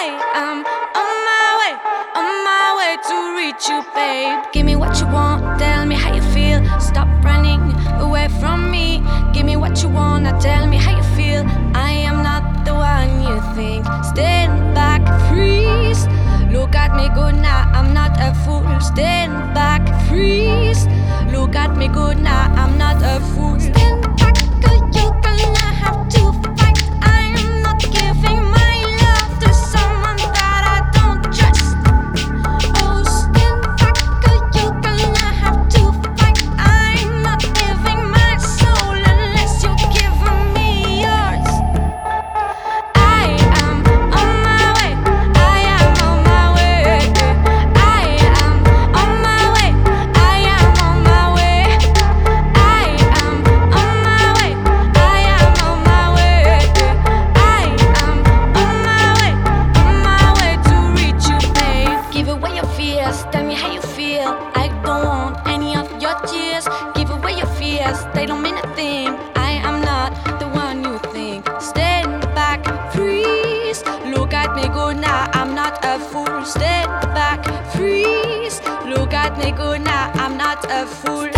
am on my way to reach you, babe. Give me what you want, tell me how you feel. Stop running away from me. Give me what you want, now tell me how you feel. I am not the one you think. Stand back, freeze. Look at me good now, I'm not a fool. Stand back, freeze. Look at me good now, I'm not a fool. Stand back, or you're gonna have to fight. I am not giving my love to someone that I don't trust. Oh, stand back, or you're gonna have to fight. I'm not giving my soul unless you're giving me yours. I am on my way. I am on my way. I am on my way. I am on my way. I am on my way. I am on my way. I am on my way to reach you, babe. Give away your fears, tell me how you feel. I don't want any of your tears. Give away your fears, they don't mean a thing. I am not the one you think. Stand back, freeze. Look at me good now, I'm not a fool. Stand back, freeze. Look at me good now, I'm not a fool.